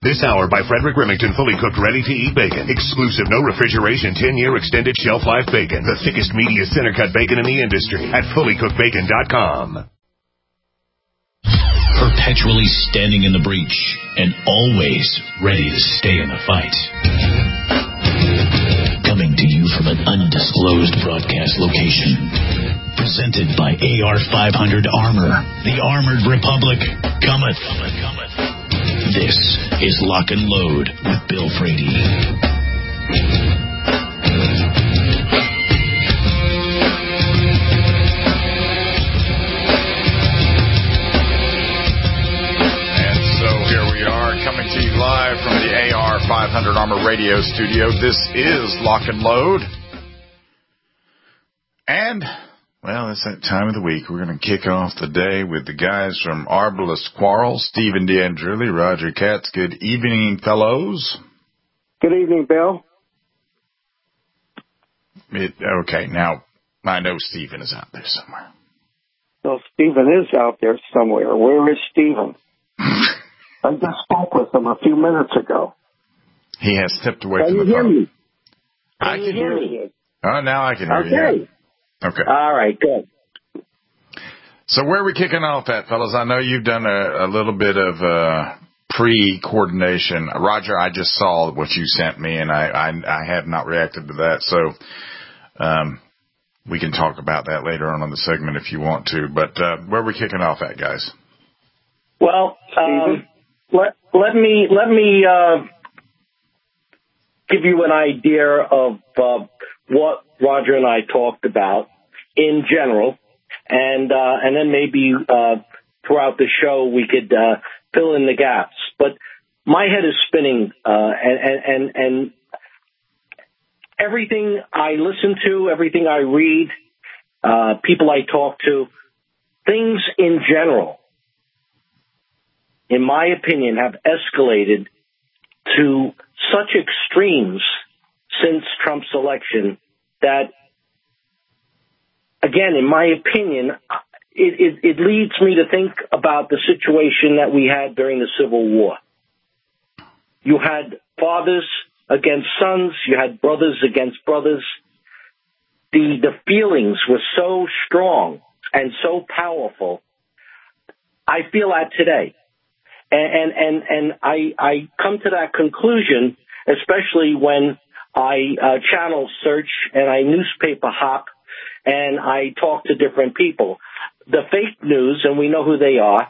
This hour by Frederick Remington, fully cooked, ready-to-eat bacon. Exclusive, no refrigeration, 10-year extended shelf life bacon. The thickest, meatiest center-cut bacon in the industry at fullycookedbacon.com. Perpetually standing in the breach and always ready to stay in the fight. Coming to you from an undisclosed broadcast location. Presented by AR-500 Armor. The Armored Republic cometh. This is Lock and Load with Bill Frady. And so here we are, coming to you live from the AR-500 Armor Radio studio. This is Lock and Load. And, well, it's that time of the week. We're going to kick off the day with the guys from Arbalest Quarrel, Stephen D'Andrilli, Roger Katz. Good evening, fellows. Good evening, Bill. Okay, now, I know Stephen is out there somewhere. Well, Stephen is out there somewhere. Where is Stephen? I just spoke with him a few minutes ago. He has stepped away Can from you the hear phone. me? I can hear you. Oh, now I can hear you. Okay. Okay. All right, good. So where are we kicking off at, fellas? I know you've done a little bit of pre-coordination. Roger, I just saw what you sent me, and I have not reacted to that. So we can talk about that later on in the segment if you want to. But where are we kicking off at, guys? Well, let me give you an idea of what Roger and I talked about in general, and then maybe throughout the show we could fill in the gaps. But my head is spinning, and everything I listen to, everything I read, people I talk to, things in general, in my opinion, have escalated to such extremes since Trump's election that, again, in my opinion, it leads me to think about the situation that we had during the Civil War. You had fathers against sons. You had brothers against brothers. The feelings were so strong and so powerful. I feel that today. And I come to that conclusion, especially when I channel search and I newspaper hop and I talk to different people. The fake news, and we know who they are,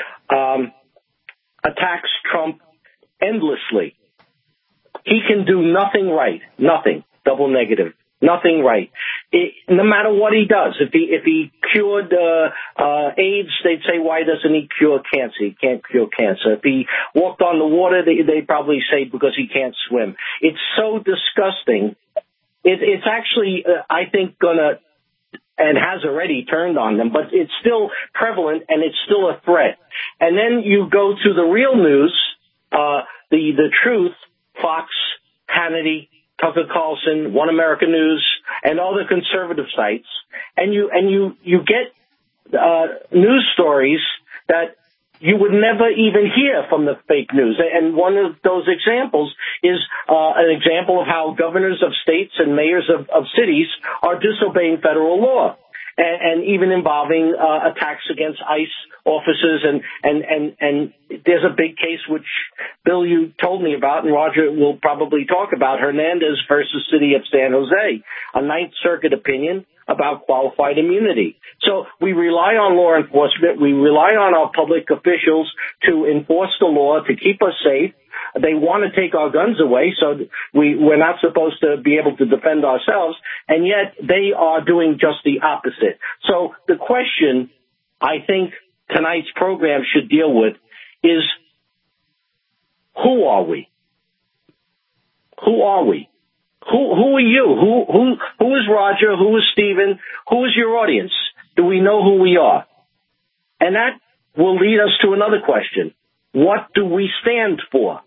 attacks Trump endlessly. He can do nothing right, nothing, double negative, nothing right. No matter what he does, if he cured AIDS, they'd say, why doesn't he cure cancer? He can't cure cancer. If he walked on the water, they'd probably say because he can't swim. It's so disgusting. It's actually, I think, gonna, and has already turned on them, but it's still prevalent and it's still a threat. And then you go to the real news, the truth, Fox, Hannity, Tucker Carlson, One American News, and all the conservative sites, and you get news stories that you would never even hear from the fake news. And one of those examples is an example of how governors of states and mayors of cities are disobeying federal law, and even involving attacks against ICE officers. And there's a big case which, Bill, you told me about, and Roger will probably talk about, Hernandez versus City of San Jose, a Ninth Circuit opinion about qualified immunity. So we rely on law enforcement. We rely on our public officials to enforce the law, to keep us safe. They want to take our guns away, so we're not supposed to be able to defend ourselves, and yet they are doing just the opposite. So the question I think tonight's program should deal with is, who are we? Who are we? Who are you? Who is Roger? Who is Stephen? Who is your audience? Do we know who we are? And that will lead us to another question. What do we stand for?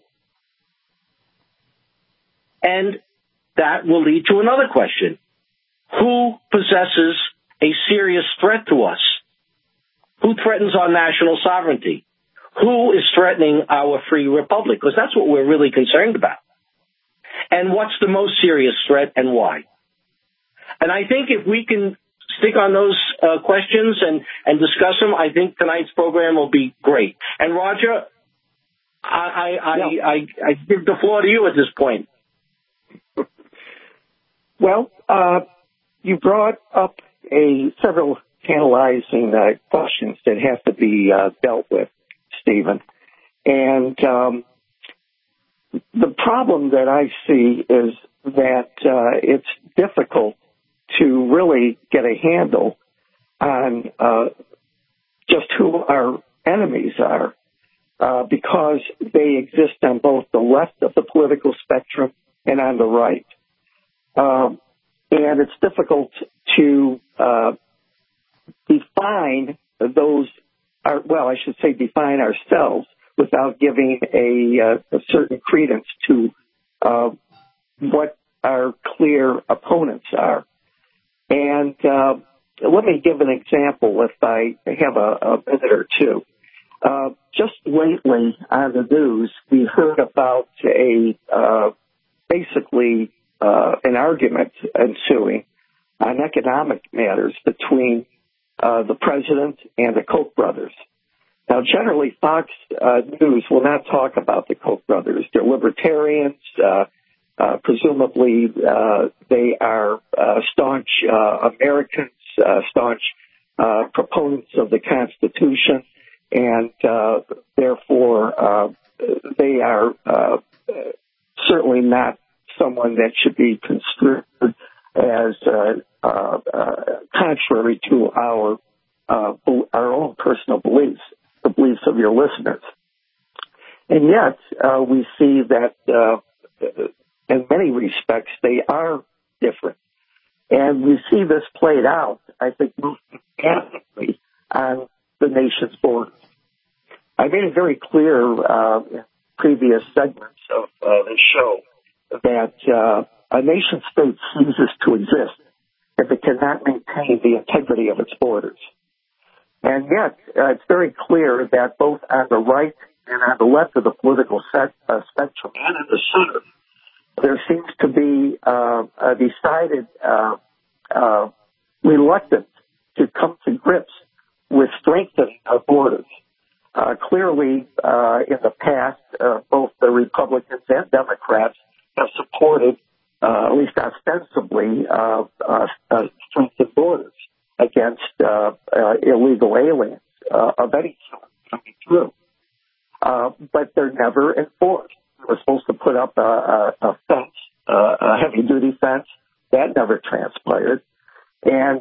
And that will lead to another question. Who possesses a serious threat to us? Who threatens our national sovereignty? who is threatening our free republic, because that's what we're really concerned about. And what's the most serious threat and why? And I think if we can stick on those questions and discuss them, I think tonight's program will be great. And Roger, I give the floor to you at this point. Well, you brought up several tantalizing questions that have to be dealt with, Stephen. And the problem that I see is that it's difficult to really get a handle on just who our enemies are because they exist on both the left of the political spectrum and on the right. And it's difficult to define define ourselves without giving a certain credence to what our clear opponents are. And let me give an example if I have a minute or two. Just lately on the news, we heard about basically an argument ensuing on economic matters between the president and the Koch brothers. Now, generally, Fox News will not talk about the Koch brothers. They're libertarians. Presumably, they are staunch Americans, staunch proponents of the Constitution, and therefore they are certainly not someone that should be construed as contrary to our own personal beliefs, the beliefs of your listeners. And yet, we see that in many respects, they are different. And we see this played out, I think, most drastically on the nation's borders. I made it very clear in previous segments of the show that a nation state ceases to exist if it cannot maintain the integrity of its borders. And yet, it's very clear that both on the right and on the left of the political spectrum and in the center, there seems to be a decided reluctance to come to grips with strengthening our borders. Clearly, in the past, both the Republicans and Democrats have supported, at least ostensibly, strengthened borders against illegal aliens of any sort coming through. But they're never enforced. We're supposed to put up a fence, a heavy-duty fence. That never transpired. And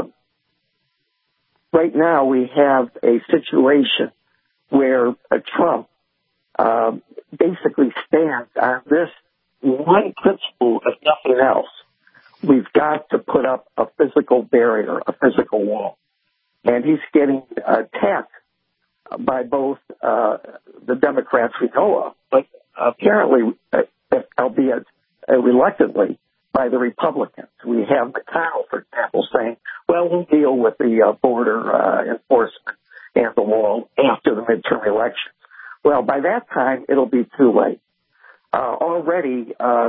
right now we have a situation where Trump basically stands on this one principle, if nothing else. We've got to put up a physical barrier, a physical wall. And he's getting attacked by both the Democrats we know of, but apparently, albeit reluctantly, by the Republicans. We have McConnell, for example, saying, well, we'll deal with the border enforcement and the wall after the midterm elections. Well, by that time, it'll be too late. Already,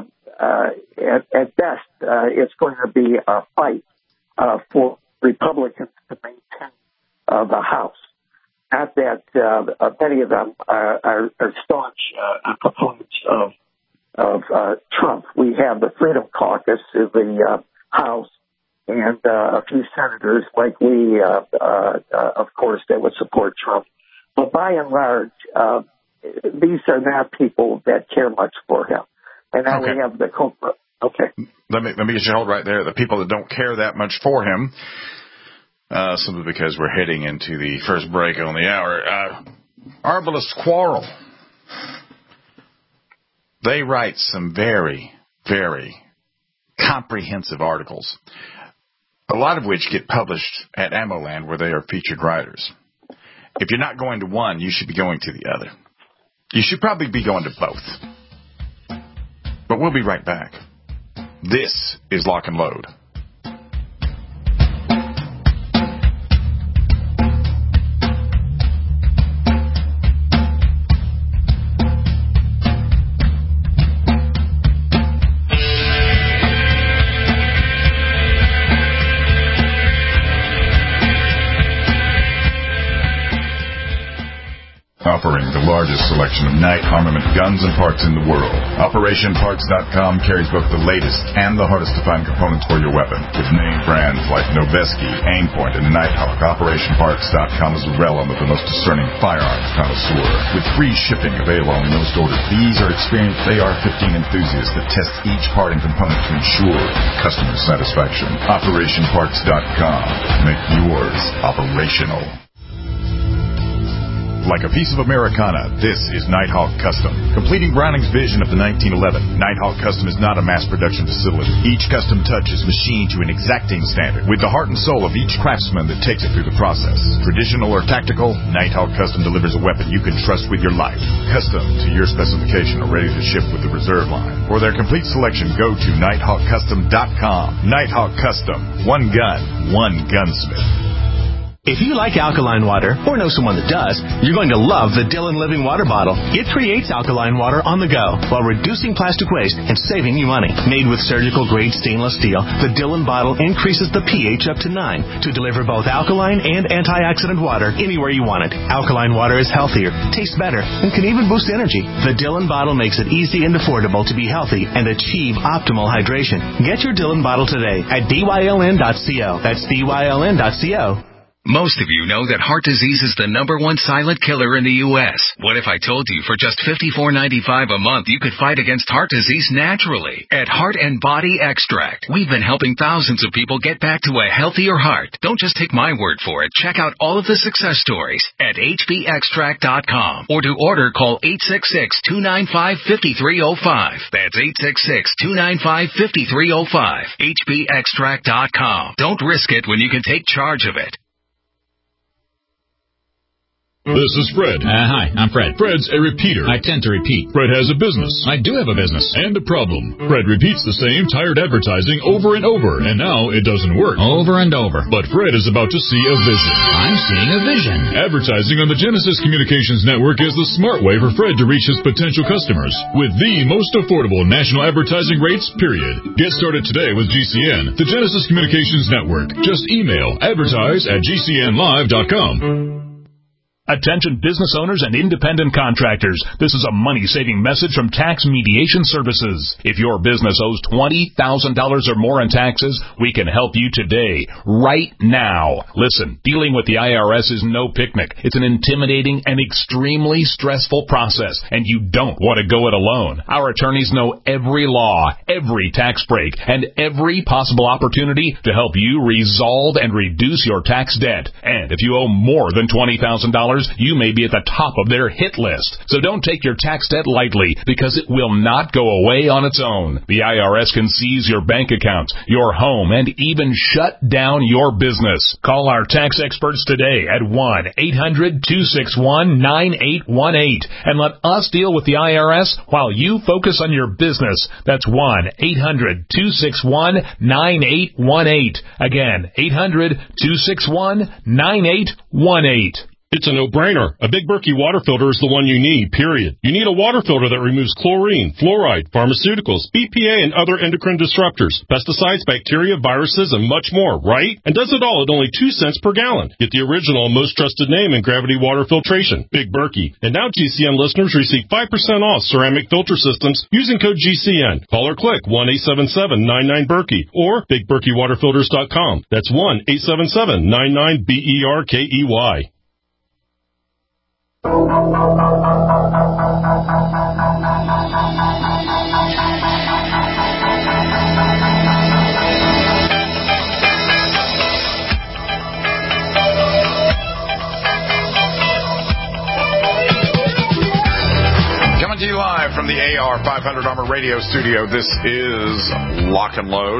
at best, it's going to be a fight for Republicans to maintain the House. Not that many of them are staunch proponents of Trump. We have the Freedom Caucus in the House and a few senators like Lee, of course, that would support Trump. But by and large, these are not people that care much for him. And now we have the Okay. Let me get you hold right there. The people that don't care that much for him, simply because we're heading into the first break on the hour. Arbalest Quarrel. They write some very, very comprehensive articles, a lot of which get published at AmmoLand, where they are featured writers. If you're not going to one, you should be going to the other. You should probably be going to both. But we'll be right back. This is Lock and Load. selection of Knight armament guns and parts in the world. OperationParts.com carries both the latest and the hardest to find components for your weapon. With name brands like Noveske, Aimpoint, and Nighthawk, OperationParts.com is a realm of the most discerning firearms connoisseur. With free shipping available on most orders, these are experienced AR-15 enthusiasts that test each part and component to ensure customer satisfaction. OperationParts.com. Make yours operational. Like a piece of Americana, this is Nighthawk Custom. Completing Browning's vision of the 1911, Nighthawk Custom is not a mass production facility. Each custom touch is machined to an exacting standard, with the heart and soul of each craftsman that takes it through the process. Traditional or tactical, Nighthawk Custom delivers a weapon you can trust with your life. Custom to your specification or ready to ship with the reserve line. For their complete selection, go to NighthawkCustom.com. Nighthawk Custom. One gun, one gunsmith. If you like alkaline water, or know someone that does, you're going to love the Dillon Living Water Bottle. It creates alkaline water on the go while reducing plastic waste and saving you money. Made with surgical-grade stainless steel, the Dillon bottle increases the pH up to 9 to deliver both alkaline and antioxidant water anywhere you want it. Alkaline water is healthier, tastes better, and can even boost energy. The Dillon bottle makes it easy and affordable to be healthy and achieve optimal hydration. Get your Dillon bottle today at dyln.co. That's dyln.co. Most of you know that heart disease is the #1 silent killer in the U.S. What if I told you for just $54.95 a month you could fight against heart disease naturally? At Heart and Body Extract, we've been helping thousands of people get back to a healthier heart. Don't just take my word for it. Check out all of the success stories at hbextract.com, or to order, call 866-295-5305. That's 866-295-5305. hbextract.com. Don't risk it when you can take charge of it. This is Fred. Hi, I'm Fred. Fred's a repeater. I tend to repeat. Fred has a business. I do have a business. And a problem. Fred repeats the same tired advertising over and over, and now it doesn't work. Over and over. But Fred is about to see a vision. I'm seeing a vision. Advertising on the Genesis Communications Network is the smart way for Fred to reach his potential customers with the most affordable national advertising rates, period. Get started today with GCN, the Genesis Communications Network. Just email advertise@gcnlive.com. Attention business owners and independent contractors. This is a money-saving message from Tax Mediation Services. If your business owes $20,000 or more in taxes, we can help you today, right now. Listen, dealing with the IRS is no picnic. It's an intimidating and extremely stressful process, and you don't want to go it alone. Our attorneys know every law, every tax break, and every possible opportunity to help you resolve and reduce your tax debt. And if you owe more than $20,000, you may be at the top of their hit list. So don't take your tax debt lightly, because it will not go away on its own. The IRS can seize your bank accounts, your home, and even shut down your business. Call our tax experts today at 1-800-261-9818 and let us deal with the IRS while you focus on your business. That's 1-800-261-9818. Again, 800-261-9818. It's a no-brainer. A Big Berkey water filter is the one you need, period. You need a water filter that removes chlorine, fluoride, pharmaceuticals, BPA, and other endocrine disruptors, pesticides, bacteria, viruses, and much more, right? And does it all at only 2 cents per gallon. Get the original, most trusted name in gravity water filtration, Big Berkey. And now GCN listeners receive 5% off ceramic filter systems using code GCN. Call or click 1-877-99-BERKEY or BigBerkeyWaterFilters.com. That's 1-877-99-BERKEY. Coming to you live from the AR 500 Armor Radio Studio, this is Lock and Load.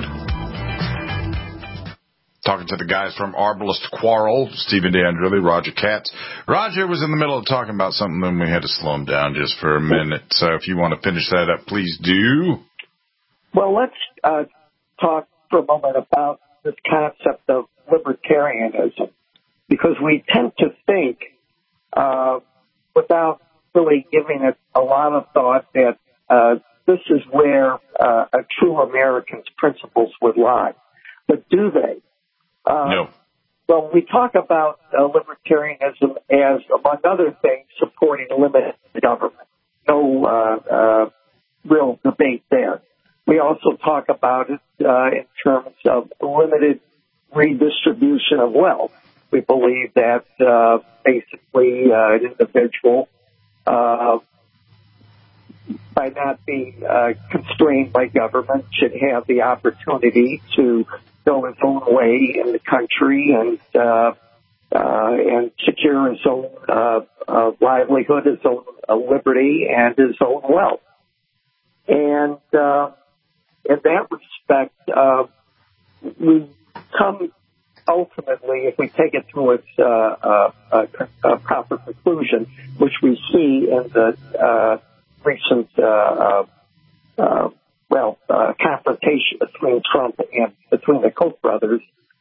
Talking to the guys from Arbalest Quarrel, Stephen D'Andrilli, Roger Katz. Roger was in the middle of talking about something, and we had to slow him down just for a minute. So if you want to finish that up, please do. Well, let's talk for a moment about this concept of libertarianism, because we tend to think, without really giving it a lot of thought, that this is where a true American's principles would lie. But do they? No. Well, we talk about libertarianism as, among other things, supporting limited government. No real debate there. We also talk about it in terms of limited redistribution of wealth. We believe that basically an individual, by not being constrained by government, should have the opportunity to go his own way in the country and secure his own livelihood, his own liberty, and his own wealth. And in that respect, we come ultimately, if we take it to its proper conclusion, which we see in the recent confrontation between Trump and between the Koch brothers,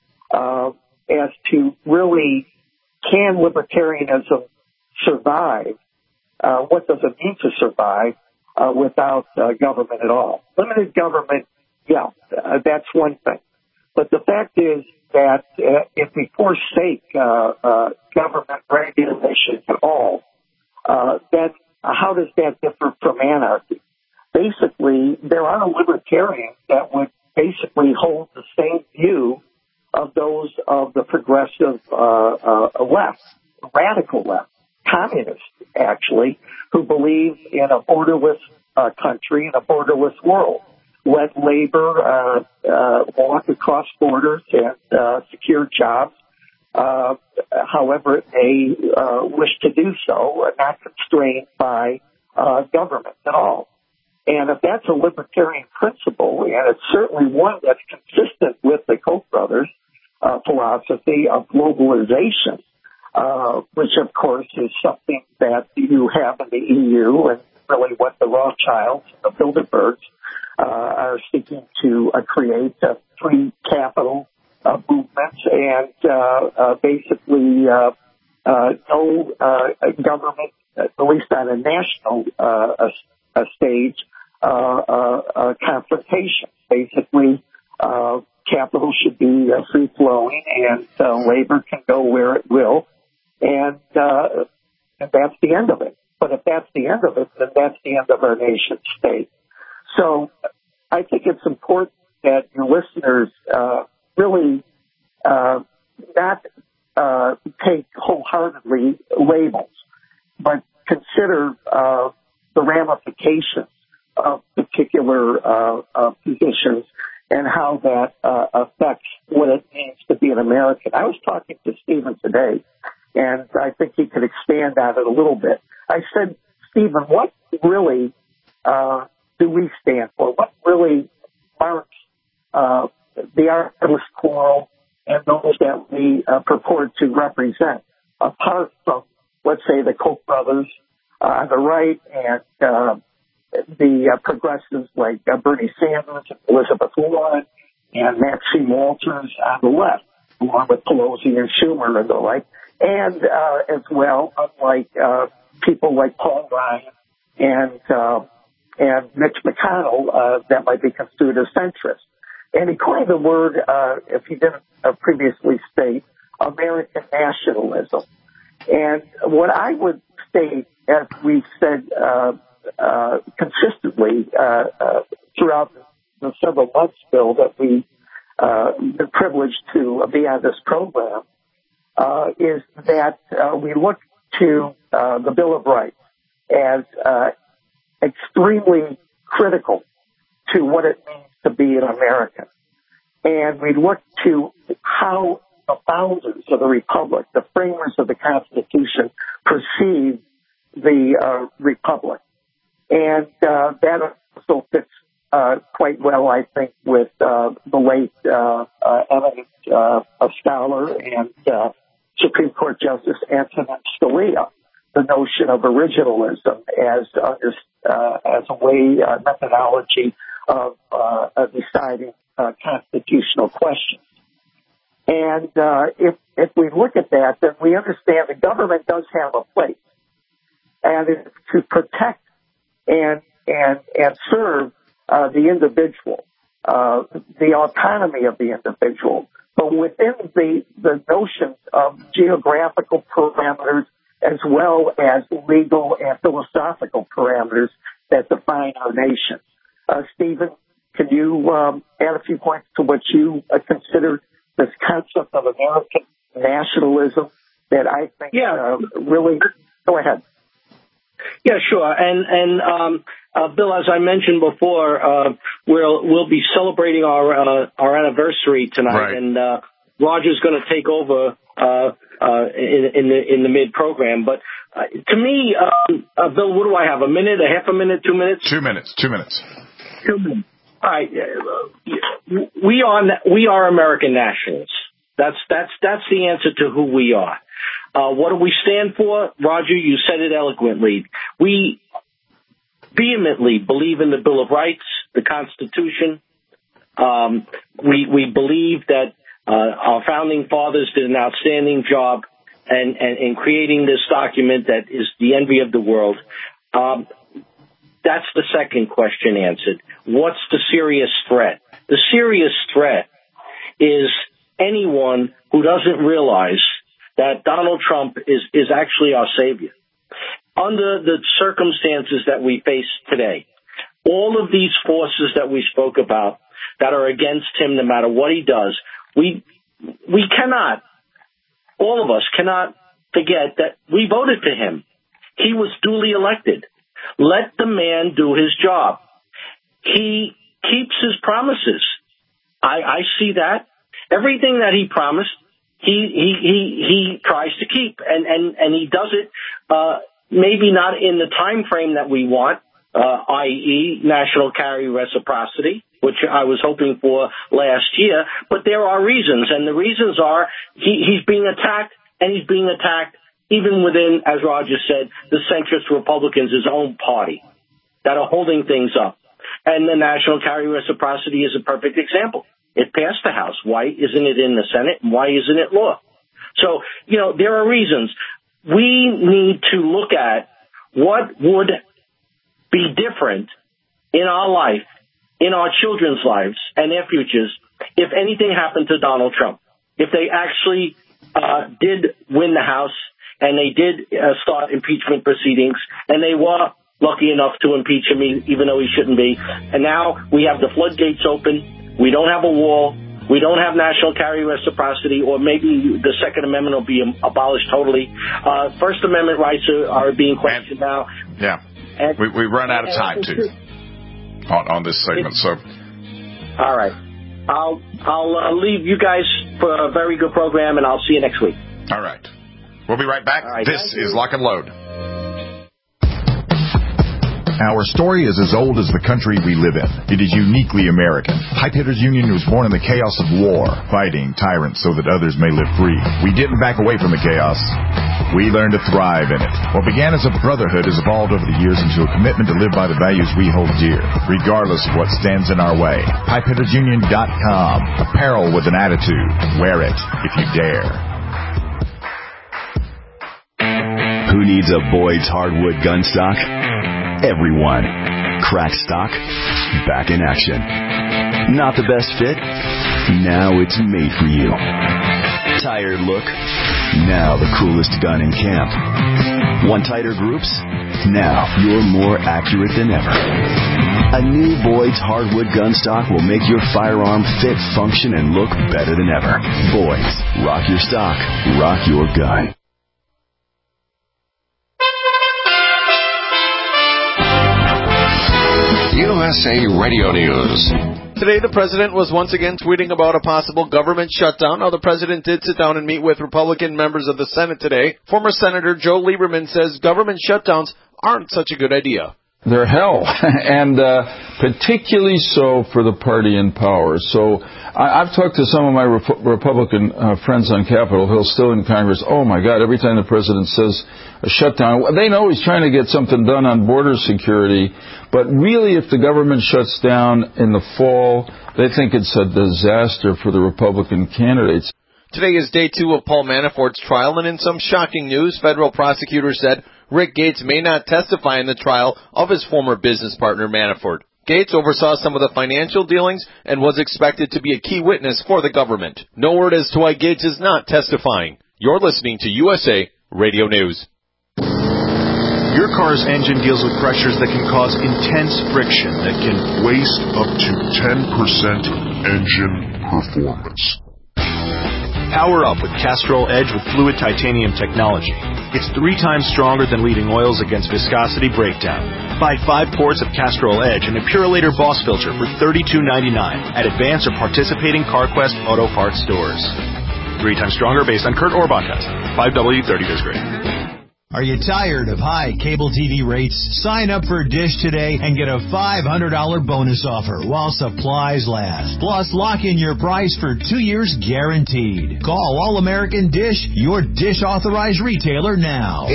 as to really, can libertarianism survive? What does it mean to survive without government at all? Limited government, yeah, that's one thing. But the fact is that if we forsake government regulation at all, then how does that differ from anarchy? Basically, there are libertarians that would basically hold the same view of those of the progressive left, radical left, communists, actually, who believe in a borderless country and a borderless world. Let labor walk across borders and secure jobs however they wish to do so, not constrained by government at all. And if that's a libertarian principle, and it's certainly one that's consistent with the Koch brothers' philosophy of globalization, which of course is something that you have in the EU and really what the Rothschilds, the Bilderbergs, are seeking to create free capital movements and basically no government, at least on a national stage, confrontation. Basically, capital should be free-flowing and labor can go where it will, and that's the end of it. But if that's the end of it, then that's the end of our nation state. So I think it's important that your listeners really not take wholeheartedly labels, but consider the ramifications of particular positions and how that affects what it means to be an American. I was talking to Stephen today, and I think he could expand on it a little bit. I said, Stephen, what really do we stand for? What really marks the Artemis Quarrel and those that we purport to represent, apart from, let's say, the Koch brothers on the right and the progressives like Bernie Sanders and Elizabeth Warren and Maxine Walters on the left, along with Pelosi and Schumer and the like, and as well, unlike people like Paul Ryan and Mitch McConnell that might be construed as centrist. And he coined the word, if he didn't previously state, American nationalism. And what I would state, as we said consistently throughout the several months, Bill, that we've been privileged to be on this program, is that we look to the Bill of Rights as extremely critical to what it means to be an American. And we look to how the founders of the Republic, the framers of the Constitution, perceived the Republic. And that also fits quite well, I think, with the late eminent scholar and Supreme Court Justice Antonin Scalia, the notion of originalism as a way, methodology of deciding constitutional questions. And if we look at that, then we understand the government does have a place, and it's to protect and serve the individual, the autonomy of the individual, But within the notions of geographical parameters as well as legal and philosophical parameters that define our nation. Stephen, can you add a few points to what you consider this concept of American nationalism that I think really... Go ahead. Yeah, sure. And Bill, as I mentioned before, we'll be celebrating our anniversary tonight, right. And Roger's going to take over in the mid program. But to me, Bill, what do I have? A minute, a half a minute, 2 minutes? 2 minutes. 2 minutes. 2 minutes. All right. We are American nationalists. That's the answer to who we are. What do we stand for? Roger, you said it eloquently. We vehemently believe in the Bill of Rights, the Constitution. We believe that our founding fathers did an outstanding job in creating this document that is the envy of the world. That's the second question answered. What's the serious threat? The serious threat is anyone who doesn't realize that Donald Trump is actually our savior. Under the circumstances that we face today, all of these forces that we spoke about that are against him no matter what he does, we cannot, all of us cannot forget that we voted for him. He was duly elected. Let the man do his job. He keeps his promises. I see that. Everything that he promised, he tries to keep, and he does it, maybe not in the time frame that we want, i.e. national carry reciprocity, which I was hoping for last year, but there are reasons, and the reasons are he's being attacked, and he's being attacked even within, as Roger said, the centrist Republicans, his own party, that are holding things up. And the national carry reciprocity is a perfect example. It passed the House. Why isn't it in the Senate? And why isn't it law? So, there are reasons. We need to look at what would be different in our life, in our children's lives and their futures, if anything happened to Donald Trump. If they actually did win the House and they did start impeachment proceedings and they were lucky enough to impeach him even though he shouldn't be. And now we have the floodgates open. We don't have a wall. We don't have national carry reciprocity, or maybe the Second Amendment will be abolished totally. First Amendment rights are being questioned now. Yeah. And we run out of time, too, on this segment. So, all right. I'll leave you guys for a very good program, and I'll see you next week. All right. We'll be right back. Right, this is Lock and Load. Our story is as old as the country we live in. It is uniquely American. Pipe Hitters Union was born in the chaos of war, fighting tyrants so that others may live free. We didn't back away from the chaos. We learned to thrive in it. What began as a brotherhood has evolved over the years into a commitment to live by the values we hold dear, regardless of what stands in our way. PipeHittersUnion.com. Apparel with an attitude. Wear it if you dare. Who needs a Boyd's hardwood gun stock? Everyone. Crack stock, back in action. Not the best fit? Now it's made for you. Tired look? Now the coolest gun in camp. Want tighter groups? Now you're more accurate than ever. A new Boyd's hardwood gun stock will make your firearm fit, function, and look better than ever. Boyd's. Rock your stock. Rock your gun. USA Radio News. Today, the president was once again tweeting about a possible government shutdown. Now, the president did sit down and meet with Republican members of the Senate today. Former Senator Joe Lieberman says government shutdowns aren't such a good idea. They're hell, and particularly so for the party in power. So I've talked to some of my Republican friends on Capitol Hill, still in Congress. Oh, my God, every time the president says a shutdown, they know he's trying to get something done on border security, but really if the government shuts down in the fall, they think it's a disaster for the Republican candidates. Today is day 2 of Paul Manafort's trial, and in some shocking news, federal prosecutors said Rick Gates may not testify in the trial of his former business partner Manafort. Gates oversaw some of the financial dealings and was expected to be a key witness for the government. No word as to why Gates is not testifying. You're listening to USA Radio News. Your car's engine deals with pressures that can cause intense friction that can waste up to 10% engine performance. Power up with Castrol Edge with fluid titanium technology. It's 3 times stronger than leading oils against viscosity breakdown. Buy 5 quarts of Castrol Edge and a Purolator Boss filter for $32.99 at Advance or participating CarQuest Auto Parts stores. 3 times stronger based on Kurt Orban test. 5W30 disc rating. Are you tired of high cable TV rates? Sign up for Dish today and get a $500 bonus offer while supplies last. Plus, lock in your price for 2 years guaranteed. Call All American Dish, your Dish authorized retailer now.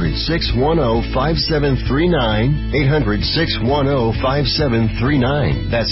800-610-5739. 800-610-5739. That's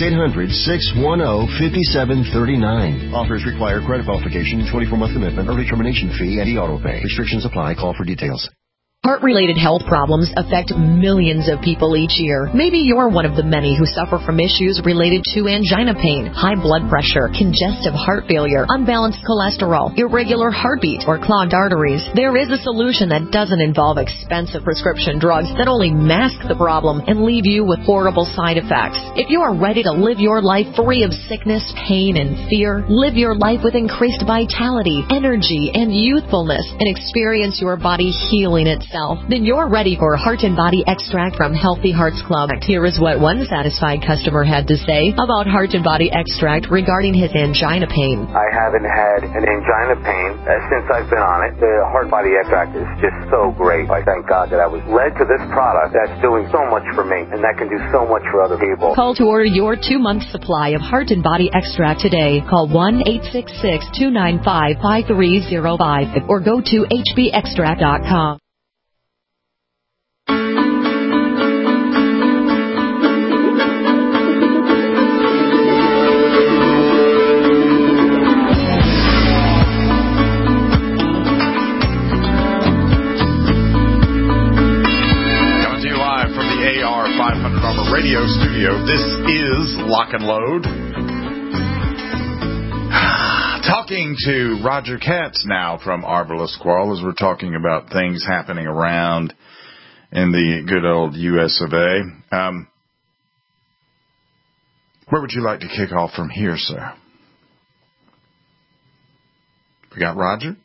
800-610-5739. Offers require credit qualification, 24-month commitment, early termination fee, and e-auto pay. Restrictions apply. Call for details. Heart-related health problems affect millions of people each year. Maybe you're one of the many who suffer from issues related to angina pain, high blood pressure, congestive heart failure, unbalanced cholesterol, irregular heartbeat, or clogged arteries. There is a solution that doesn't involve expensive prescription drugs that only mask the problem and leave you with horrible side effects. If you are ready to live your life free of sickness, pain, and fear, live your life with increased vitality, energy, and youthfulness, and experience your body healing itself, then you're ready for Heart and Body Extract from Healthy Hearts Club. Here is what one satisfied customer had to say about Heart and Body Extract regarding his angina pain. I haven't had an angina pain since I've been on it. The Heart Body Extract is just so great. I thank God that I was led to this product that's doing so much for me and that can do so much for other people. Call to order your 2-month supply of Heart and Body Extract today. Call 1-866-295-5305 or go to hbextract.com. Radio studio. This is Lock and Load. Talking to Roger Katz now from Arbalest Quarrel as we're talking about things happening around in the good old US of A. Where would you like to kick off from here, sir? We got Roger?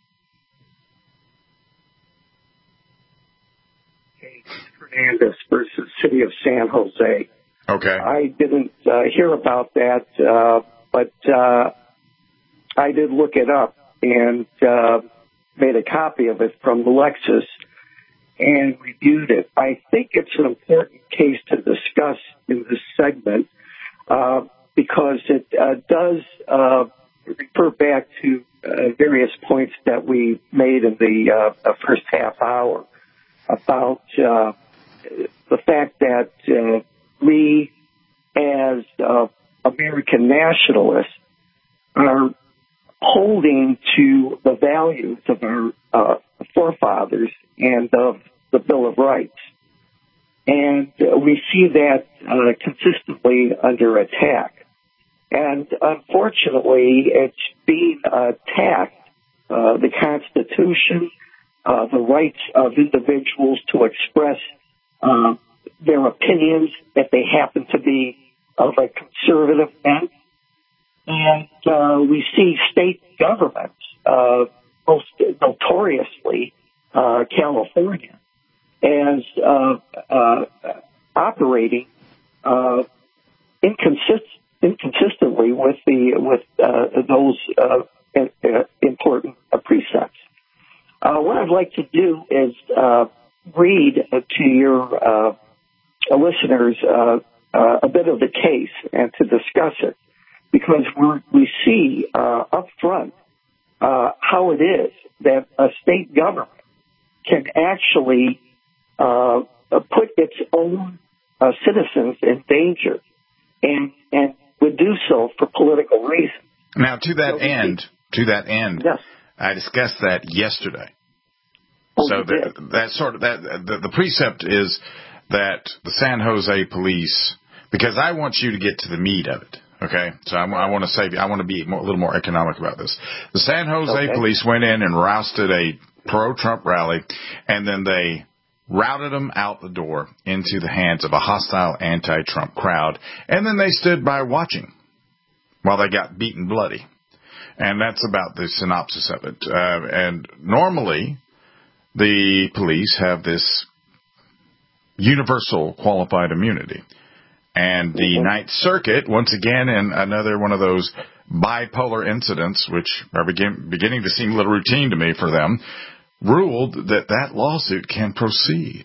Hernandez versus City of San Jose. Okay. I didn't hear about that, but I did look it up and made a copy of it from Lexus and reviewed it. I think it's an important case to discuss in this segment because it does refer back to various points that we made in the first half hour about the fact that we, as American nationalists, are holding to the values of our forefathers and of the Bill of Rights. And we see that consistently under attack. And unfortunately, it's being attacked, the Constitution, the rights of individuals to express their opinions if they happen to be of a conservative bent. And we see state governments, most notoriously California, as operating inconsistently with those important precepts. What I'd like to do is read to your listeners a bit of the case and to discuss it, because we see up front how it is that a state government can actually put its own citizens in danger and would do so for political reasons. Now, to that end, yes. I discussed that yesterday. So the precept is that the San Jose police because I want you to get to the meat of it. Okay, so I want to be a little more economic about this. The San Jose police went in and rousted a pro-Trump rally, and then they routed them out the door into the hands of a hostile anti-Trump crowd, and then they stood by watching while they got beaten bloody. And that's about the synopsis of it. And normally, the police have this universal qualified immunity. And the Ninth Circuit, once again, in another one of those bipolar incidents, which are beginning to seem a little routine to me for them, ruled that lawsuit can proceed.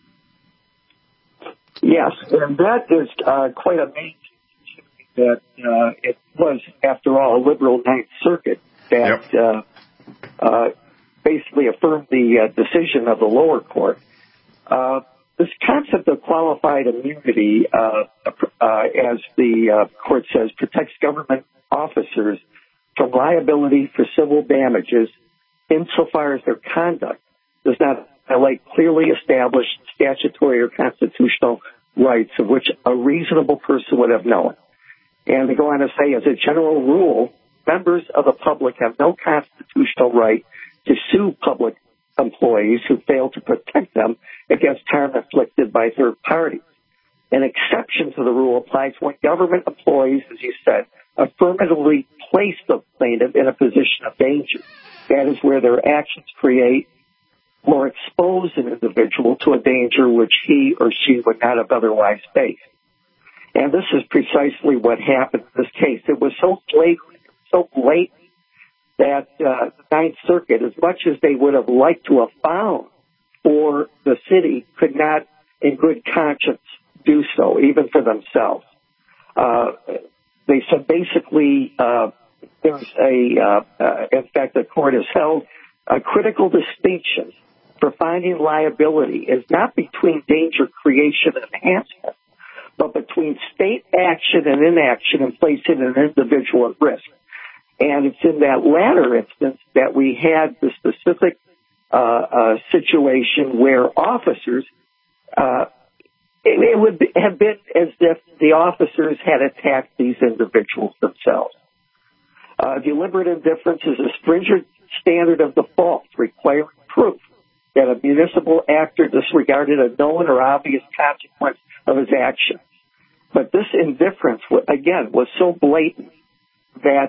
Yes, and that is quite amazing that it was, after all, a liberal Ninth Circuit that basically affirmed the decision of the lower court. This concept of qualified immunity, as the court says, protects government officers from liability for civil damages insofar as their conduct does not violate clearly established statutory or constitutional rights of which a reasonable person would have known. And they go on to say, as a general rule, members of the public have no constitutional right to sue public employees who fail to protect them against harm inflicted by third parties. An exception to the rule applies when government employees, as you said, affirmatively place the plaintiff in a position of danger. That is where their actions create or expose an individual to a danger which he or she would not have otherwise faced. And this is precisely what happened in this case. It was so blatant that the Ninth Circuit, as much as they would have liked to have found for the city, could not, in good conscience, do so, even for themselves. They said basically there's in fact, the court has held a critical distinction for finding liability is not between danger creation and enhancement, but between state action and inaction in placing an individual at risk. And it's in that latter instance that we had the specific situation where officers, it would have been as if the officers had attacked these individuals themselves. Deliberate indifference is a stringent standard of default requiring proof that a municipal actor disregarded a known or obvious consequence of his actions. But this indifference, again, was so blatant that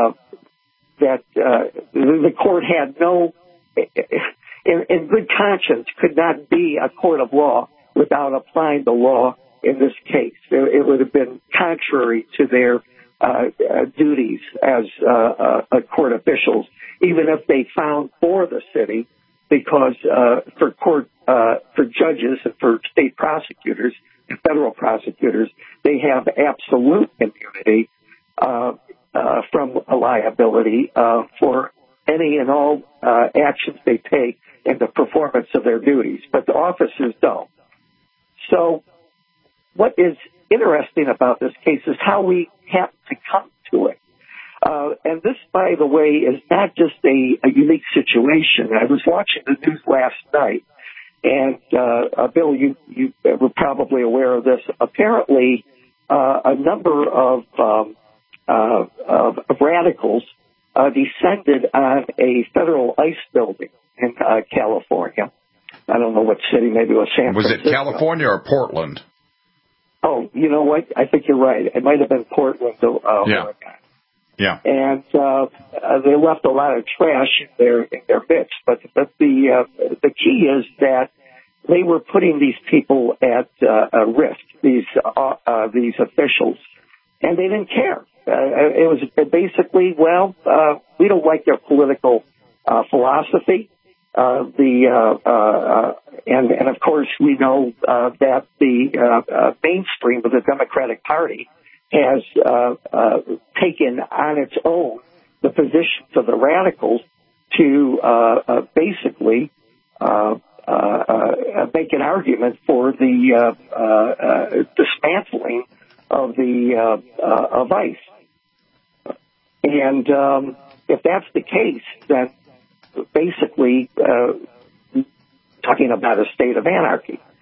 the court had no, in good conscience, could not be a court of law without applying the law in this case. It would have been contrary to their duties as court officials, even if they found for the city, because for judges and for state prosecutors and federal prosecutors, they have absolute immunity from a liability for any and all actions they take in the performance of their duties, but the officers don't. So what is interesting about this case is how we have to come to it. And this, by the way, is not just a unique situation. I was watching the news last night, and Bill, you were probably aware of this. Apparently, a number of radicals descended on a federal ICE building in California. I don't know what city, maybe it was San Francisco. Was it California or Portland? Oh, you know what? I think you're right. It might have been Portland, Oregon. Yeah. And they left a lot of trash in their midst. But the key is that they were putting these people at risk, these officials, and they didn't care. It was basically, we don't like their political philosophy. And of course we know that the mainstream of the Democratic Party has taken on its own the positions of the radicals to basically make an argument for the dismantling of the of ICE. And if that's the case, then basically talking about a state of anarchy.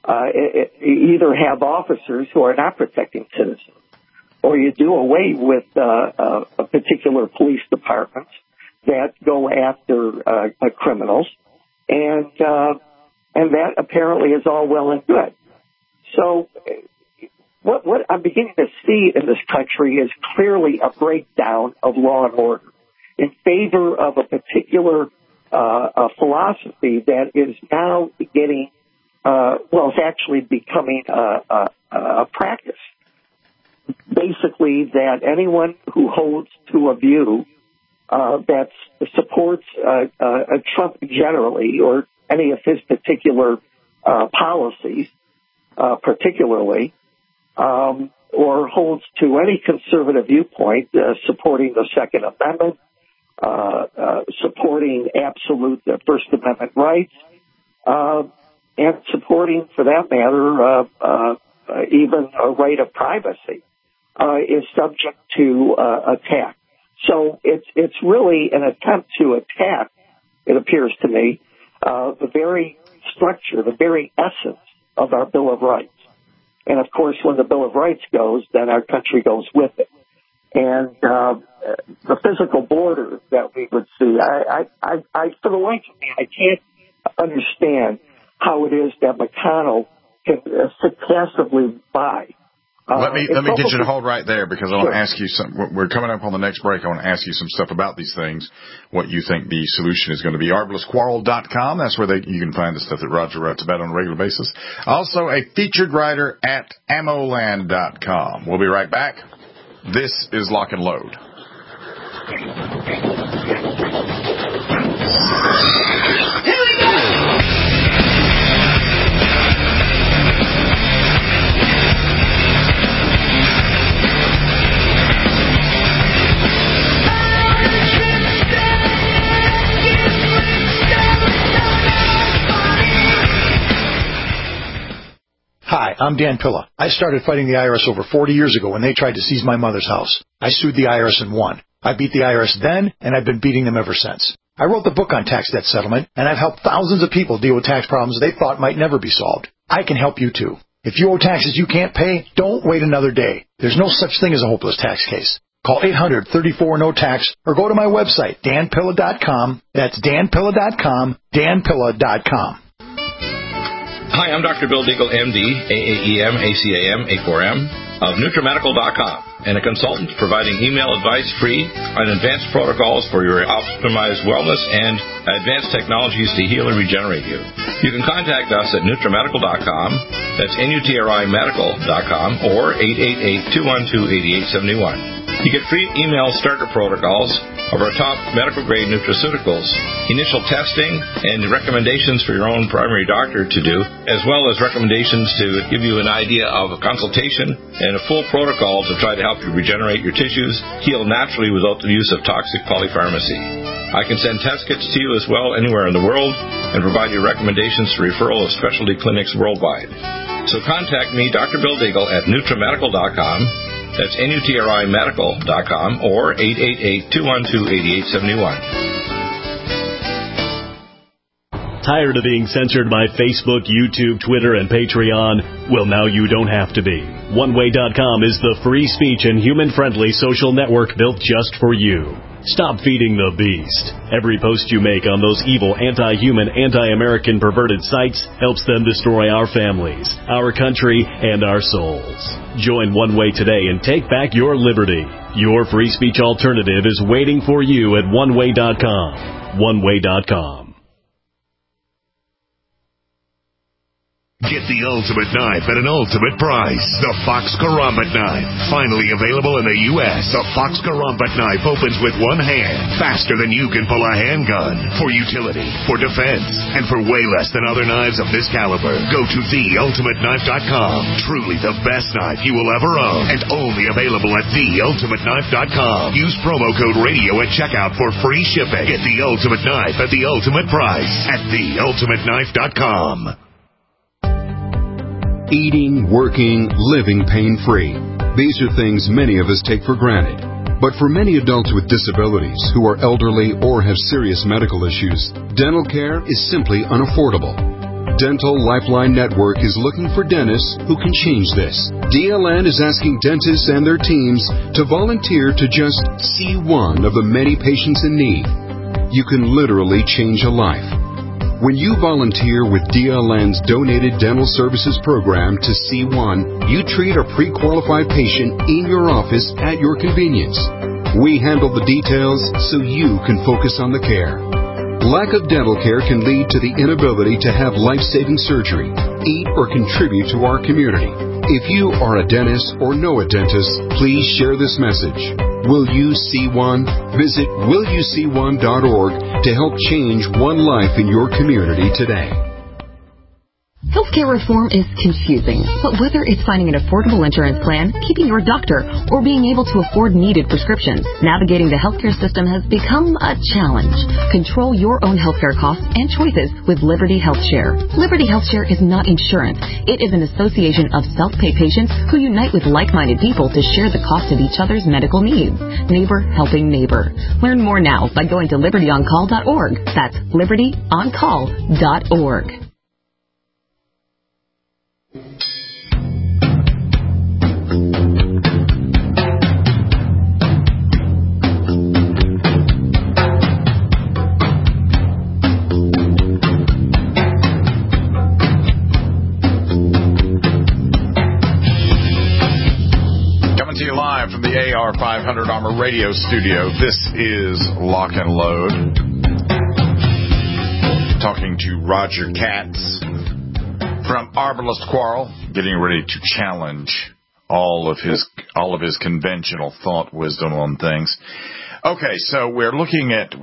you either have officers who are not protecting citizens, or you do away with a particular police departments that go after criminals, and that apparently is all well and good. So what I'm beginning to see in this country is clearly a breakdown of law and order in favor of a particular philosophy that is now getting, it's actually becoming a practice. Basically, that anyone who holds to a view that supports Trump generally, or any of his particular policies, particularly, or holds to any conservative viewpoint, supporting the Second Amendment, supporting absolute First Amendment rights, and supporting, for that matter, even a right of privacy, is subject to attack. So it's really an attempt to attack, it appears to me, the very structure, the very essence of our Bill of Rights. And of course, when the Bill of Rights goes, then our country goes with it. And the physical border that we would see, I for the life of me, I can't understand how it is that McConnell can sit passively by. Let me get you to hold right there, because I want to ask you some. We're coming up on the next break. I want to ask you some stuff about these things, what you think the solution is going to be. ArbalestQuarrel.com. That's where you can find the stuff that Roger writes about on a regular basis. Also, a featured writer at Ammoland.com. We'll be right back. This is Lock and Load. Hi, I'm Dan Pilla. I started fighting the IRS over 40 years ago when they tried to seize my mother's house. I sued the IRS and won. I beat the IRS then, and I've been beating them ever since. I wrote the book on tax debt settlement, and I've helped thousands of people deal with tax problems they thought might never be solved. I can help you too. If you owe taxes you can't pay, don't wait another day. There's no such thing as a hopeless tax case. Call 800-34-NO-TAX or go to my website, danpilla.com. That's danpilla.com, danpilla.com. Hi, I'm Dr. Bill Deagle, MD, AAEM, ACAM, A4M, of NutriMedical.com, and a consultant providing email advice free on advanced protocols for your optimized wellness and advanced technologies to heal and regenerate you. You can contact us at NutriMedical.com, that's NutriMedical.com, or 888-212-8871. You get free email starter protocols of our top medical-grade nutraceuticals, initial testing, and recommendations for your own primary doctor to do, as well as recommendations to give you an idea of a consultation and a full protocol to try to help you regenerate your tissues, heal naturally without the use of toxic polypharmacy. I can send test kits to you as well anywhere in the world and provide you recommendations for referral of specialty clinics worldwide. So contact me, Dr. Bill Deagle, at NutriMedical.com. That's NutriMedical.com or 888-212-8871. Tired of being censored by Facebook, YouTube, Twitter, and Patreon? Well, now you don't have to be. OneWay.com is the free speech and human-friendly social network built just for you. Stop feeding the beast. Every post you make on those evil, anti-human, anti-American perverted sites helps them destroy our families, our country, and our souls. Join One Way today and take back your liberty. Your free speech alternative is waiting for you at OneWay.com. OneWay.com. Get the ultimate knife at an ultimate price. The Fox Karambit knife. Finally available in the U.S., the Fox Karambit knife opens with one hand, faster than you can pull a handgun. For utility, for defense, and for way less than other knives of this caliber. Go to theultimateknife.com. Truly the best knife you will ever own, and only available at theultimateknife.com. Use promo code radio at checkout for free shipping. Get the ultimate knife at the ultimate price at theultimateknife.com. Eating, working, living pain-free. These are things many of us take for granted. But for many adults with disabilities who are elderly or have serious medical issues, dental care is simply unaffordable. Dental Lifeline Network is looking for dentists who can change this. DLN is asking dentists and their teams to volunteer to just see one of the many patients in need. You can literally change a life. When you volunteer with DLN's Donated Dental Services Program to C1, you treat a pre-qualified patient in your office at your convenience. We handle the details so you can focus on the care. Lack of dental care can lead to the inability to have life-saving surgery, eat, or contribute to our community. If you are a dentist or know a dentist, please share this message. Will you see one? Visit willyouseeone.org to help change one life in your community today. Healthcare reform is confusing, but whether it's finding an affordable insurance plan, keeping your doctor, or being able to afford needed prescriptions, navigating the healthcare system has become a challenge. Control your own healthcare costs and choices with Liberty HealthShare. Liberty HealthShare is not insurance. It is an association of self-pay patients who unite with like-minded people to share the cost of each other's medical needs. Neighbor helping neighbor. Learn more now by going to libertyoncall.org. That's libertyoncall.org. From the AR 500 Armor Radio Studio, this is Lock and Load. Talking to Roger Katz from Arbalist Quarrel, getting ready to challenge all of his conventional thought wisdom on things. Okay, so we're looking at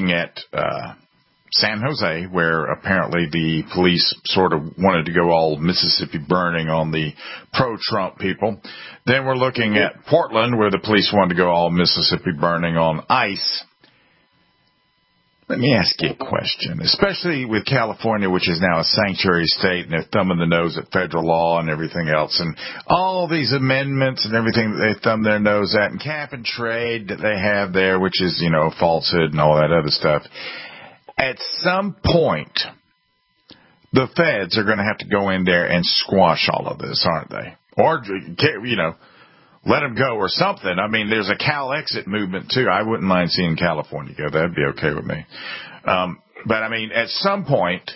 San Jose, where apparently the police sort of wanted to go all Mississippi burning on the pro-Trump people. Then we're looking at Portland, where the police wanted to go all Mississippi burning on ICE. Let me ask you a question, especially with California, which is now a sanctuary state, and they're thumbing the nose at federal law and everything else, and all these amendments and everything that they thumb their nose at, and cap and trade that they have there, which is, falsehood and all that other stuff. At some point, the feds are going to have to go in there and squash all of this, aren't they? Or, let them go or something. I mean, there's a Cal exit movement, too. I wouldn't mind seeing California go. That'd be okay with me. But, I mean, at some point,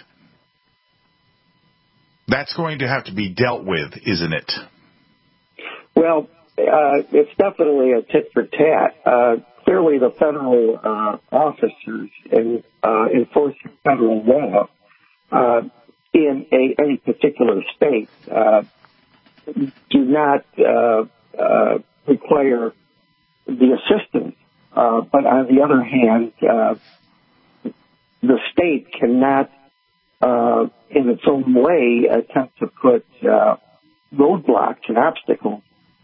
that's going to have to be dealt with, isn't it? Well, it's definitely a tit for tat. Clearly, the federal officers enforcing federal law in any particular state do not require the assistance. But on the other hand, the state cannot, in its own way, attempt to put roadblocks and obstacles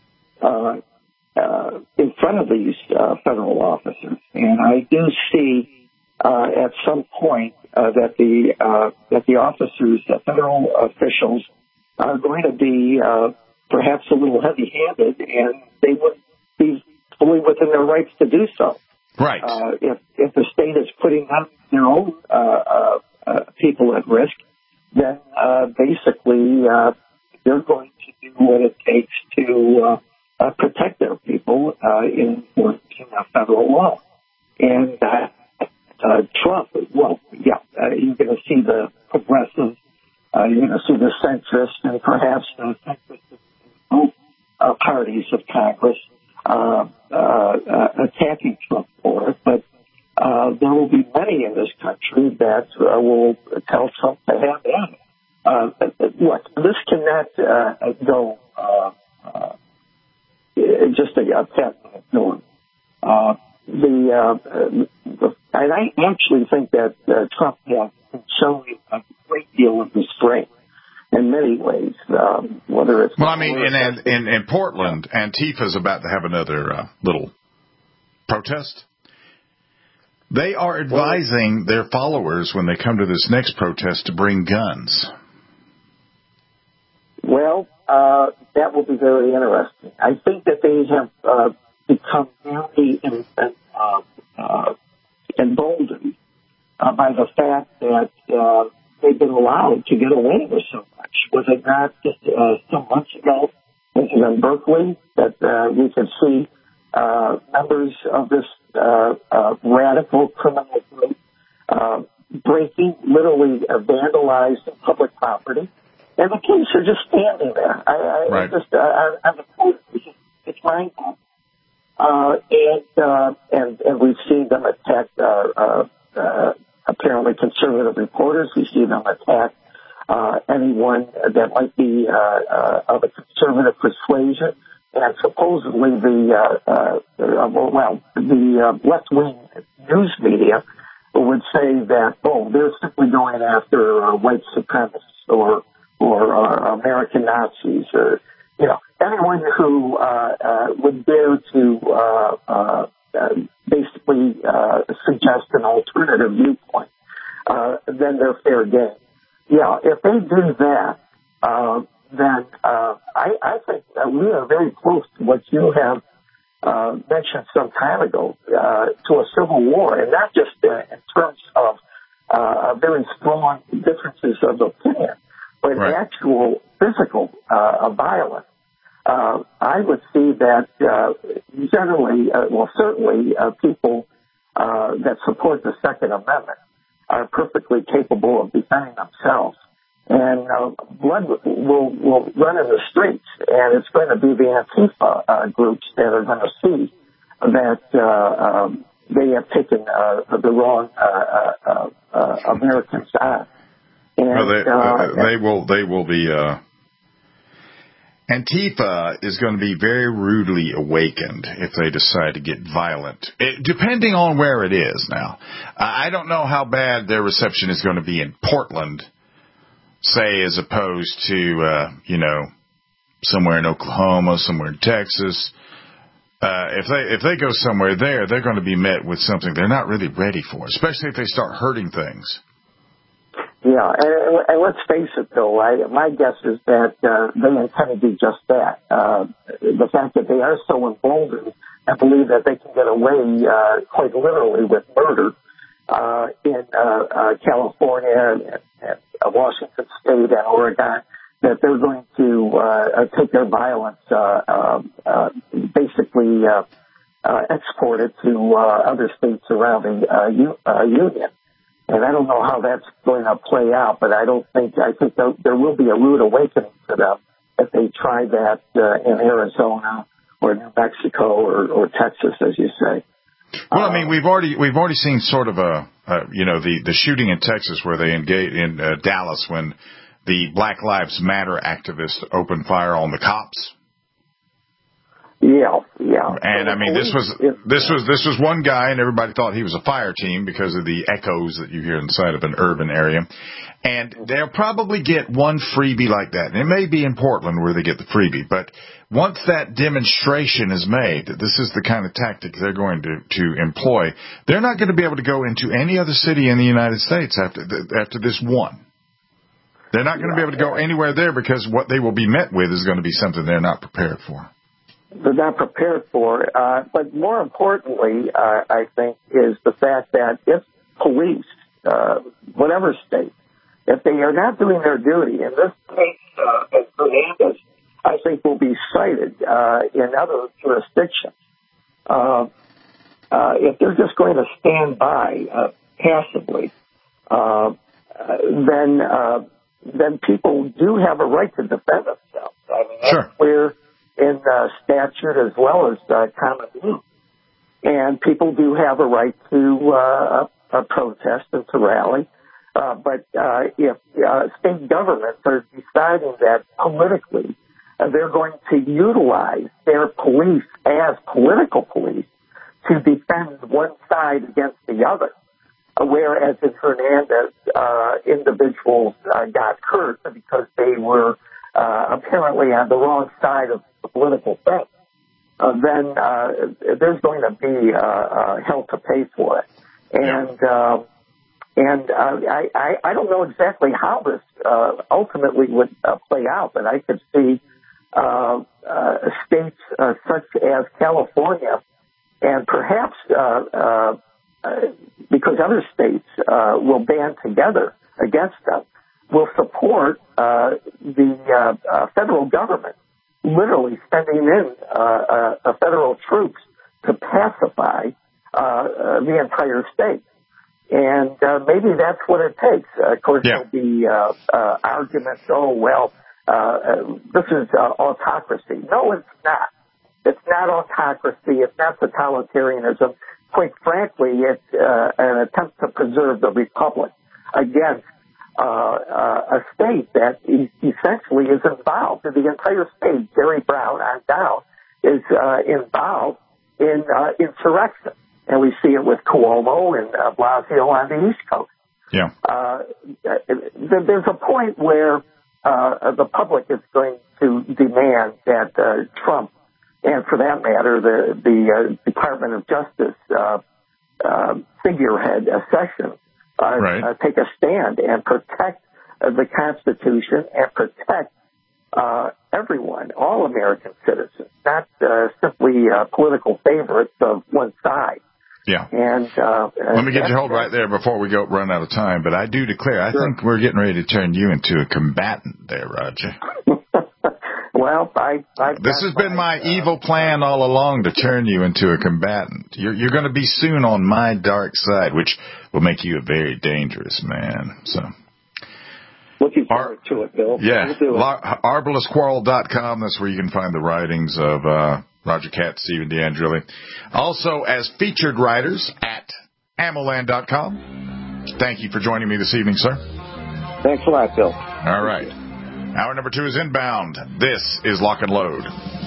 in front of these federal officers. And I do see at some point that the officers, the federal officials, are going to be perhaps a little heavy-handed, and they would be fully within their rights to do so. Right. If the state is putting up their own people at risk, then basically they're going to do what it takes to protect their people in federal law. And Trump, you're going to see the progressives, you're going to see the centrists, and perhaps the centrists of both parties of Congress attacking Trump for it. But there will be many in this country that will tell Trump to have at it. Look, this cannot go just a pat on the door. And I actually think that Trump has shown a great deal of restraint in many ways. Whether it's in Portland, Antifa's about to have another little protest. They are advising their followers when they come to this next protest to bring guns. Well, that will be very interesting. I think that they have become very emboldened by the fact that they've been allowed to get away with so much? Was it not just some months ago in Berkeley that we could see members of this radical criminal group breaking, literally vandalized public property, and the police are just standing there. I'm it's mind-boggling. And we've seen them attack apparently conservative reporters. We see them attack anyone that might be of a conservative persuasion. And supposedly the left-wing news media would say that, they're simply going after white supremacists or American Nazis or, anyone who would dare to basically suggest an alternative viewpoint, then they're fair game. Yeah, if they do that, then I think that we are very close to what you have mentioned some time ago, to a civil war, and not just in terms of very strong differences of opinion, but actual physical violence. I would see that generally, certainly people that support the Second Amendment are perfectly capable of defending themselves. And blood will run in the streets, and it's going to be the Antifa groups that are going to see that they have taken the wrong American side. And, they will be. Antifa is going to be very rudely awakened if they decide to get violent, depending on where it is. Now, I don't know how bad their reception is going to be in Portland, say, as opposed to, somewhere in Oklahoma, somewhere in Texas. If they go somewhere there, they're going to be met with something they're not really ready for, especially if they start hurting things. Yeah, and let's face it, though, my guess is that they intend to do just that. The fact that they are so emboldened and believe that they can get away quite literally with murder in California and Washington State and Oregon, that they're going to take their violence, basically export it to other states around the union. And I don't know how that's going to play out, but I think there will be a rude awakening to them if they try that in Arizona or New Mexico or Texas, as you say. Well, I mean, we've already seen sort of the shooting in Texas where they engaged in Dallas when the Black Lives Matter activists opened fire on the cops. Yeah. And I mean, this was one guy, and everybody thought he was a fire team because of the echoes that you hear inside of an urban area. And they'll probably get one freebie like that. And it may be in Portland where they get the freebie, but once that demonstration is made that this is the kind of tactic they're going to employ, they're not going to be able to go into any other city in the United States after this one. They're not going to be able to go anywhere there because what they will be met with is going to be something they're not prepared for. They're not prepared for. But more importantly, I think, is the fact that if police, whatever state, if they are not doing their duty, in this case, Hernandez, I think will be cited in other jurisdictions. If they're just going to stand by passively, then people do have a right to defend themselves. I mean, that's clear in statute as well as common law. And people do have a right to protest and to rally. But if state governments are deciding that politically they're going to utilize their police as political police to defend one side against the other, whereas in Hernandez, individuals got hurt because they were apparently on the wrong side of the political fence, then there's going to be hell to pay for it. And I don't know exactly how this ultimately would play out, but I could see states such as California and perhaps because other states will band together against them, will support the federal government literally sending in federal troops to pacify the entire state. And maybe that's what it takes. Of course, there'll be arguments, this is autocracy. No, it's not. It's not autocracy. It's not totalitarianism. Quite frankly, it's an attempt to preserve the republic against a state that essentially is involved. The entire state, Jerry Brown on down, is involved in insurrection. And we see it with Cuomo and Blasio on the East Coast. Yeah. There's a point where the public is going to demand that Trump, and for that matter, the Department of Justice figurehead Sessions, take a stand and protect the Constitution and protect everyone, all American citizens, not simply political favorites of one side. Yeah. And let me get you hold right there before we run out of time. But I do declare, I think we're getting ready to turn you into a combatant there, Roger. Well, this has been my evil plan all along, to turn you into a combatant. You're going to be soon on my dark side, which will make you a very dangerous man. So. Looking forward to it, Bill. Yeah. Arbalestquarrel.com. That's where you can find the writings of Roger Katz, Stephen DeAngeli. Also, as featured writers at AMOLand.com. Thank you for joining me this evening, sir. Thanks a lot, Bill. All right. Hour number 2 is inbound. This is Lock and Load.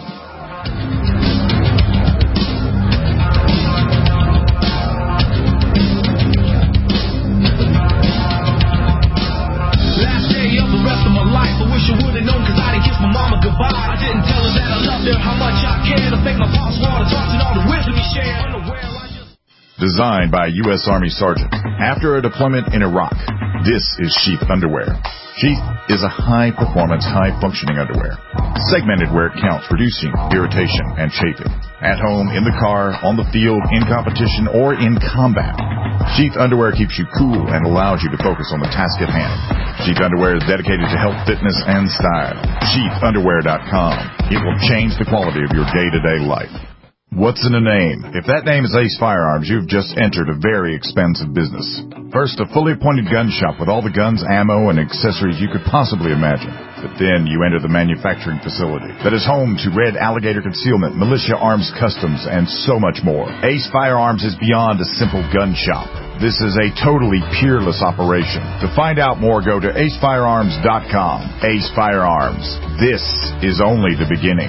Last day of the rest of my life, I wish I would have known, because I didn't kiss my mama goodbye. I didn't tell her that I loved her, how much I cared. I think my boss wanted to talk and all the wisdom he shared. Designed by a U.S. Army Sergeant after a deployment in Iraq, this is Sheath Underwear. Sheath is a high-performance, high-functioning underwear, segmented where it counts, reducing irritation and chafing. At home, in the car, on the field, in competition, or in combat. Sheath Underwear keeps you cool and allows you to focus on the task at hand. Sheath Underwear is dedicated to health, fitness, and style. SheathUnderwear.com. It will change the quality of your day-to-day life. What's in a name? If that name is Ace Firearms, you've just entered a very expensive business. First, a fully appointed gun shop with all the guns, ammo, and accessories you could possibly imagine. But then you enter the manufacturing facility that is home to Red Alligator Concealment, Militia Arms Customs, and so much more. Ace Firearms is beyond a simple gun shop. This is a totally peerless operation. To find out more, go to acefirearms.com. Ace Firearms. This is only the beginning.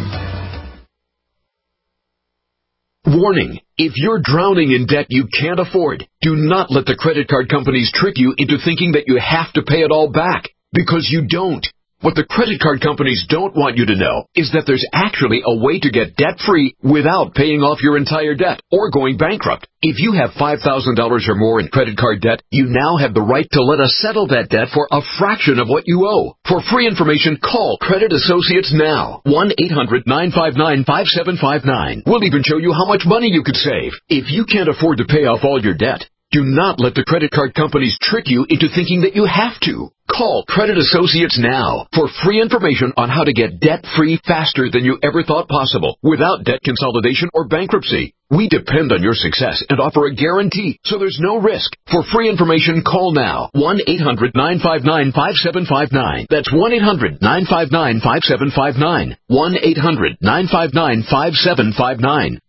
Warning, if you're drowning in debt you can't afford, do not let the credit card companies trick you into thinking that you have to pay it all back, because you don't. What the credit card companies don't want you to know is that there's actually a way to get debt-free without paying off your entire debt or going bankrupt. If you have $5,000 or more in credit card debt, you now have the right to let us settle that debt for a fraction of what you owe. For free information, call Credit Associates now. 1-800-959-5759. We'll even show you how much money you could save. If you can't afford to pay off all your debt, do not let the credit card companies trick you into thinking that you have to. Call Credit Associates now for free information on how to get debt-free faster than you ever thought possible without debt consolidation or bankruptcy. We depend on your success and offer a guarantee, so there's no risk. For free information, call now. 1-800-959-5759. That's 1-800-959-5759. 1-800-959-5759.